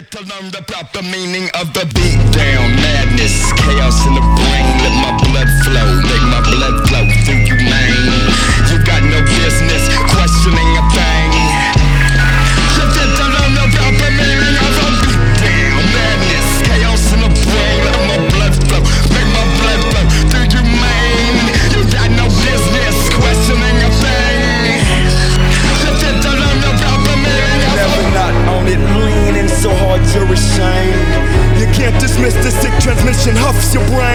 to learn the proper meaning of the beat down. Madness, chaos in the brain. Let my blood flow, make my blood flow through you, man. You got no business questioning a thing. You get to learn the proper meaning of the beat down. Madness, chaos in the brain. Let my blood flow, make my blood flow through you, man. You got no business questioning a thing. You get to learn the proper meaning of the Never not on it, leaning so hard you're ashamed. You can't dismiss the sick transmission, huffs your brain.